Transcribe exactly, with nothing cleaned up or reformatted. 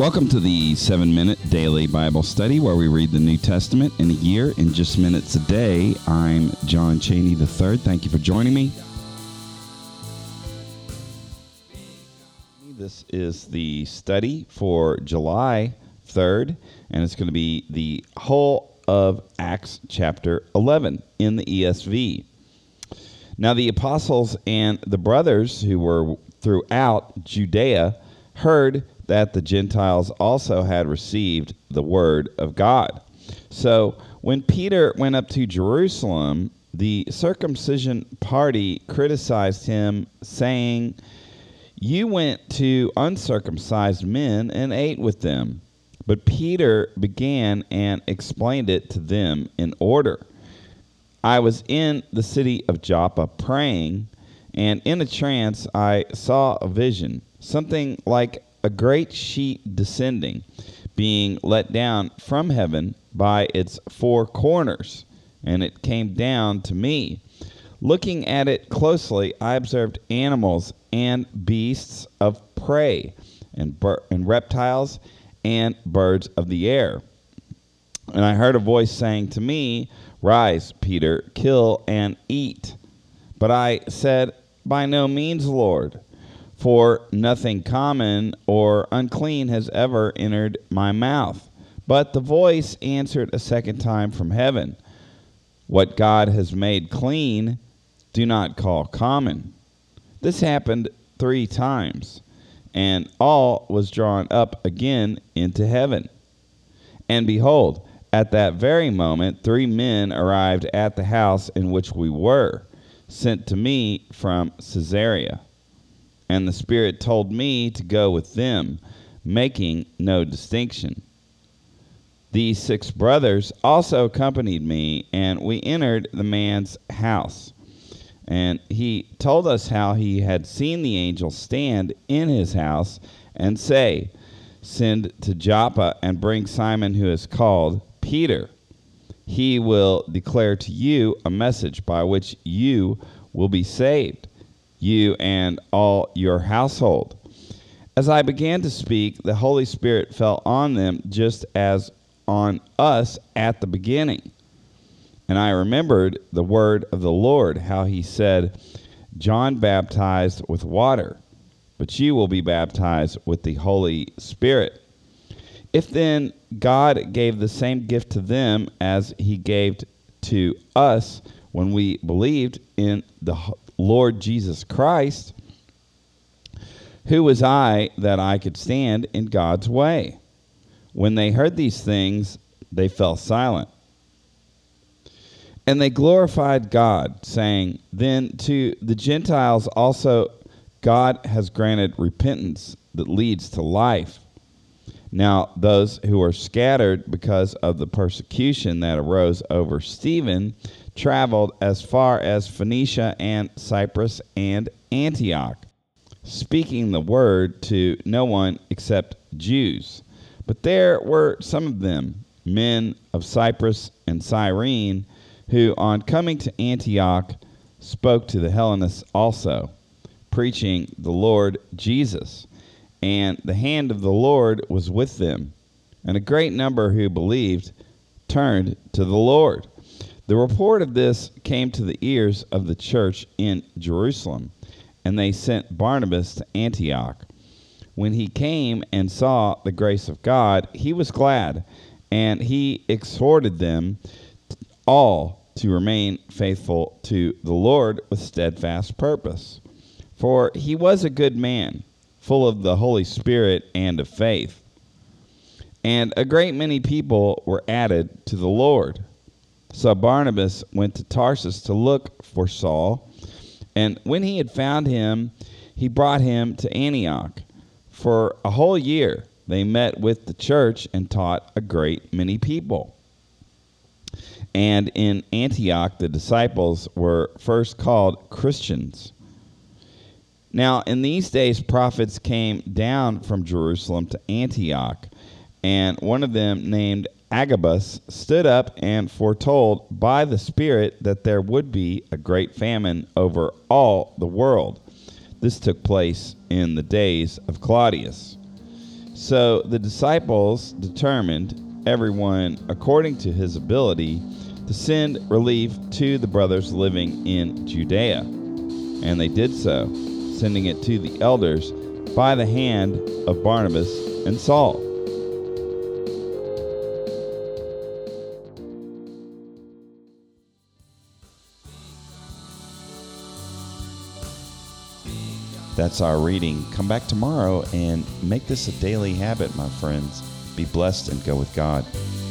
Welcome to the seven-minute daily Bible study where we read the New Testament in a year in just minutes a day. I'm John Cheney the third. Thank you for joining me. This is the study for July third, and it's going to be the whole of Acts chapter eleven in the E S V. Now the apostles and the brothers who were throughout Judea heard that the Gentiles also had received the word of God. So when Peter went up to Jerusalem, the circumcision party criticized him, saying, "You went to uncircumcised men and ate with them." But Peter began and explained it to them in order. "I was in the city of Joppa praying, and in a trance I saw a vision, something like a great sheet descending, being let down from heaven by its four corners, and it came down to me. Looking at it closely, I observed animals and beasts of prey, and, bir- and reptiles and birds of the air. And I heard a voice saying to me, 'Rise, Peter, kill and eat.' But I said, 'By no means, Lord, for nothing common or unclean has ever entered my mouth.' But the voice answered a second time from heaven, 'What God has made clean, do not call common.' This happened three times, and all was drawn up again into heaven. And behold, at that very moment, three men arrived at the house in which we were, sent to me from Caesarea. And the Spirit told me to go with them, making no distinction. These six brothers also accompanied me, and we entered the man's house. And he told us how he had seen the angel stand in his house and say, 'Send to Joppa and bring Simon, who is called Peter. He will declare to you a message by which you will be saved, you and all your household.' As I began to speak, the Holy Spirit fell on them just as on us at the beginning. And I remembered the word of the Lord, how he said, 'John baptized with water, but you will be baptized with the Holy Spirit.' If then God gave the same gift to them as he gave to us when we believed in the Lord Jesus Christ, who was I that I could stand in God's way?" When they heard these things, they fell silent. And they glorified God, saying, "Then to the Gentiles also God has granted repentance that leads to life." Now those who were scattered because of the persecution that arose over Stephen traveled as far as Phoenicia and Cyprus and Antioch, speaking the word to no one except Jews. But there were some of them, men of Cyprus and Cyrene, who on coming to Antioch spoke to the Hellenists also, preaching the Lord Jesus. And the hand of the Lord was with them, and a great number who believed turned to the Lord. The report of this came to the ears of the church in Jerusalem, and they sent Barnabas to Antioch. When he came and saw the grace of God, he was glad, and he exhorted them all to remain faithful to the Lord with steadfast purpose. For he was a good man, full of the Holy Spirit and of faith. And a great many people were added to the Lord. So Barnabas went to Tarsus to look for Saul, and when he had found him, he brought him to Antioch. For a whole year they met with the church and taught a great many people. And in Antioch the disciples were first called Christians. Now in these days prophets came down from Jerusalem to Antioch, and one of them named Agabus stood up and foretold by the Spirit that there would be a great famine over all the world. This took place in the days of Claudius. So the disciples determined, everyone according to his ability, to send relief to the brothers living in Judea. And they did so, sending it to the elders by the hand of Barnabas and Saul. That's our reading. Come back tomorrow and make this a daily habit, my friends. Be blessed and go with God.